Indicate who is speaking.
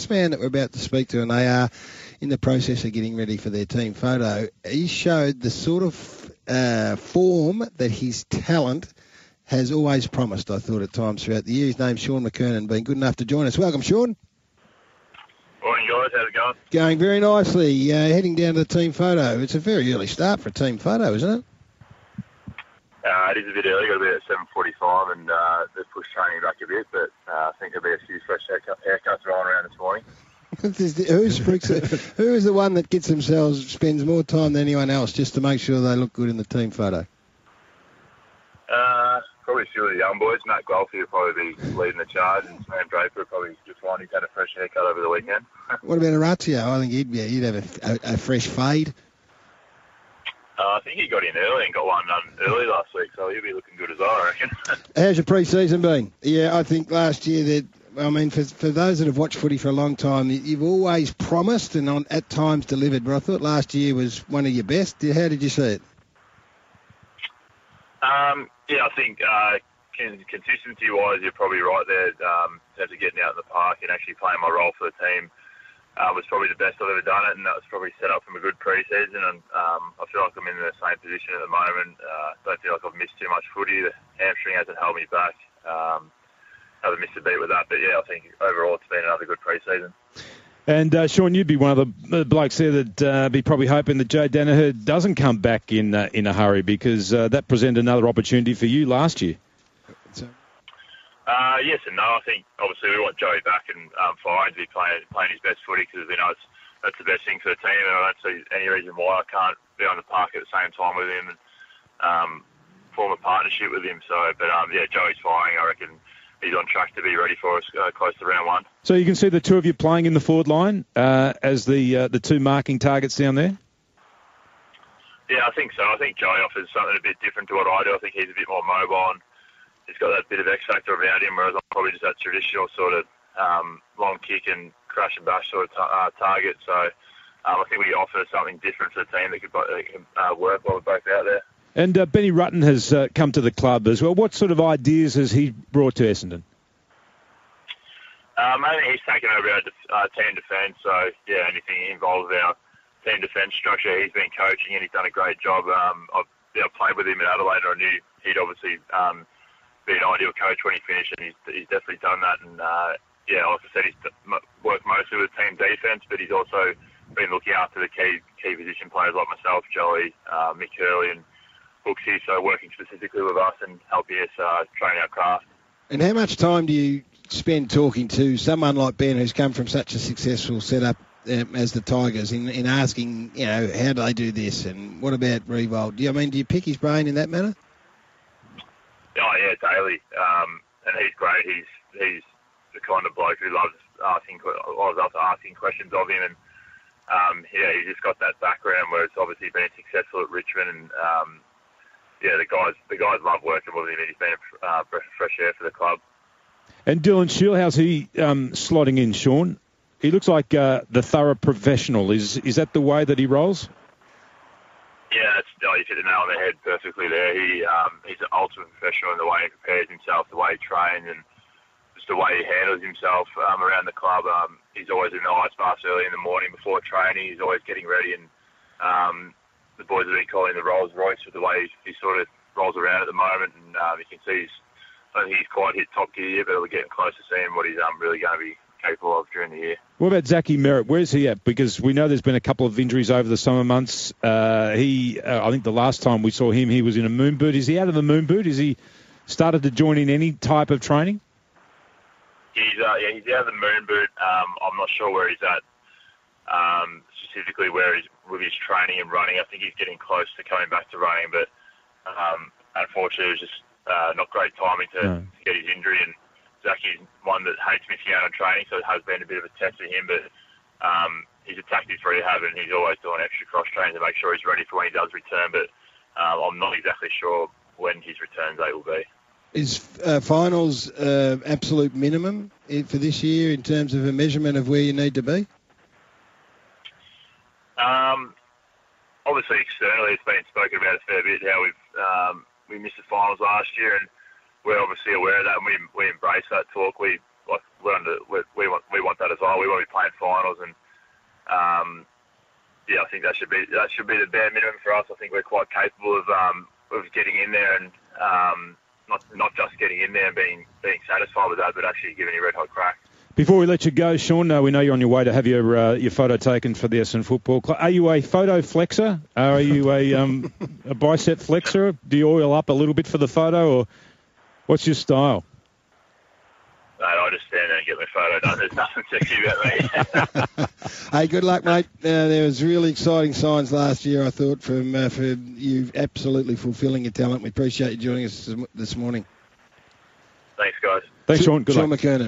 Speaker 1: This man that we're about to speak to, and they are in the process of getting ready for their team photo, he showed the sort of form that his talent has always promised, I thought, at times throughout the year. His name's Sean McKernan, been good enough to join us. Welcome, Sean.
Speaker 2: Morning, guys. How's it going?
Speaker 1: Going very nicely. Heading down to the team photo. It's a very early start for a team photo, isn't it?
Speaker 2: It is a bit early. Got to be at 7:45, and they've pushed training back a bit, but I think there'll be a few fresh haircuts rolling around this morning.
Speaker 1: Who is the one that spends more time than anyone else just to make sure they look good in the team photo?
Speaker 2: Probably a few of the young boys. Matt Golfy will probably be leading the charge, and Sam Draper will probably just find he's had a fresh haircut over the weekend.
Speaker 1: What about Orazio? I think he'd have a fresh fade.
Speaker 2: I think he got in early and got one done early last week, so he'll be looking good as well, I reckon.
Speaker 1: How's your pre-season been? Yeah, I think last year for those that have watched footy for a long time, you've always promised and at times delivered, but I thought last year was one of your best. How did you see it?
Speaker 2: I think consistency-wise, you're probably right there in terms of getting out in the park and actually playing my role for the team. Was probably the best I've ever done it, and that was probably set up from a good pre-season, and I feel like I'm in the same position at the moment. Don't feel like I've missed too much footy. The hamstring hasn't held me back. Haven't missed a beat with that, but I think overall it's been another good pre-season.
Speaker 3: And Sean, you'd be one of the blokes there that'd be probably hoping that Joe Daniher doesn't come back in a hurry, because that presented another opportunity for you last year.
Speaker 2: Yes and no. I think obviously we want Joey back and firing to be playing his best footy, because that's the best thing for the team, and I don't see any reason why I can't be on the park at the same time with him and form a partnership with him. So, but Joey's firing. I reckon he's on track to be ready for us close to round one.
Speaker 3: So you can see the two of you playing in the forward line as the two marking targets down there?
Speaker 2: Yeah, I think so. I think Joey offers something a bit different to what I do. I think he's a bit more mobile, and he's got that bit of X factor around him, whereas I'm probably just that traditional sort of long kick and crash and bash sort of target. So I think we offer something different for the team that could work while we're both out there.
Speaker 3: And Benny Rutten has come to the club as well. What sort of ideas has he brought to Essendon?
Speaker 2: Mainly he's taken over our team defence, so anything involved with our team defence structure, he's been coaching and he's done a great job. I've played with him in Adelaide, and I knew he'd obviously be an ideal coach when he finished, and he's definitely done that. And like I said, he's worked mostly with team defence, but he's also been looking after the key position players like myself, Joey, Mick Hurley, and Hooksy, so working specifically with us and helping us train our craft. And
Speaker 1: how much time do you spend talking to someone like Ben, who's come from such a successful setup as the Tigers, in asking, how do they do this, and what about Riewoldt? Do you pick his brain in that manner?
Speaker 2: Oh yeah, daily, and he's great. He's the kind of bloke who loves asking questions of him, and he's just got that background where it's obviously been successful at Richmond, and the guys love working with him, and he's been a breath of fresh air for the club.
Speaker 3: And Dylan Shiel, how's he slotting in, Sean? He looks like the thorough professional. Is that the way that he rolls?
Speaker 2: Yeah, you hit the nail on the head perfectly there. He's an ultimate professional in the way he prepares himself, the way he trains, and just the way he handles himself around the club. He's always in the ice baths early in the morning before training. He's always getting ready, and the boys have been calling the Rolls Royce with the way he sort of rolls around at the moment. And you can see I think he's quite hit top gear, but we're getting close to seeing what he's really going to be capable of during the year.
Speaker 3: What about Zachy Merritt? Where's he at? Because we know there's been a couple of injuries over the summer months. I think the last time we saw him, he was in a moon boot. Is he out of the moon boot? Is he started to join in any type of training?
Speaker 2: He's out of the moon boot. I'm not sure where he's at, specifically where he's with his training and running. I think he's getting close to coming back to running, but unfortunately it was just not great timing to get his injury. And Zachy's one that hates missing out on training, so it has been a bit of a test for him, but he's attacked his rehab, and he's always doing extra cross-training to make sure he's ready for when he does return, but I'm not exactly sure when his return date will be.
Speaker 1: Is finals absolute minimum for this year in terms of a measurement of where you need to be?
Speaker 2: Obviously, externally, it's been spoken about a fair bit how we missed the finals last year, and we're obviously aware of that, and we embrace that talk. We like we want that as well. We want to be playing finals, and I think that should be the bare minimum for us. I think we're quite capable of getting in there and not just getting in there and being satisfied with that, but actually giving a red hot crack.
Speaker 3: Before we let you go, Sean, we know you're on your way to have your photo taken for the Essendon Football Club. Are you a photo flexer? Are you a bicep flexor? Do you oil up a little bit for the photo, or what's your style?
Speaker 2: Mate, I just stand there and get my photo done. There's nothing sexy about me.
Speaker 1: Hey, good luck, mate. There was really exciting signs last year, I thought, from for you absolutely fulfilling your talent. We appreciate you joining us this morning.
Speaker 2: Thanks, guys.
Speaker 3: Thanks, Sean. Good luck.
Speaker 1: Sean McKernan.